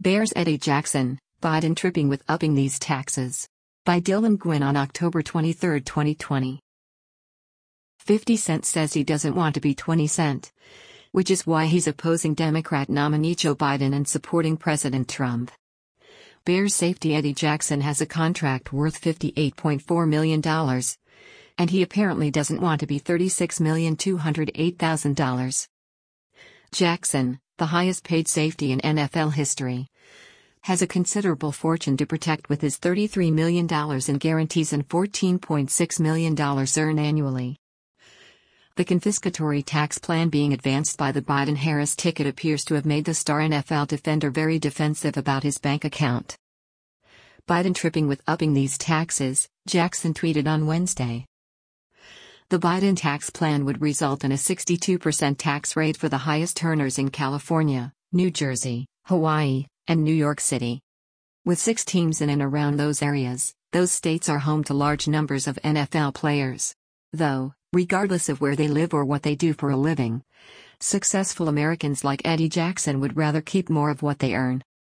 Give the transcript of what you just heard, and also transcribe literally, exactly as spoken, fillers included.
Bears Eddie Jackson, Biden tripping with upping these taxes. By Dylan Gwynn on October twenty-third, twenty twenty. fifty Cent says he doesn't want to be twenty Cent, which is why he's opposing Democrat nominee Joe Biden and supporting President Trump. Bears safety Eddie Jackson has a contract worth fifty-eight point four million dollars, and he apparently doesn't want to be thirty-six million two hundred eight thousand dollars. Jackson, the highest paid safety in N F L history, has a considerable fortune to protect with his thirty-three million dollars in guarantees and fourteen point six million dollars earned annually. The confiscatory tax plan being advanced by the Biden-Harris ticket appears to have made the star N F L defender very defensive about his bank account. Biden tripping with upping these taxes, Jackson tweeted on Wednesday. The Biden tax plan would result in a sixty-two percent tax rate for the highest earners in California, New Jersey, Hawaii, and New York City. With six teams in and around those areas, those states are home to large numbers of N F L players. Though, regardless of where they live or what they do for a living, successful Americans like Eddie Jackson would rather keep more of what they earn.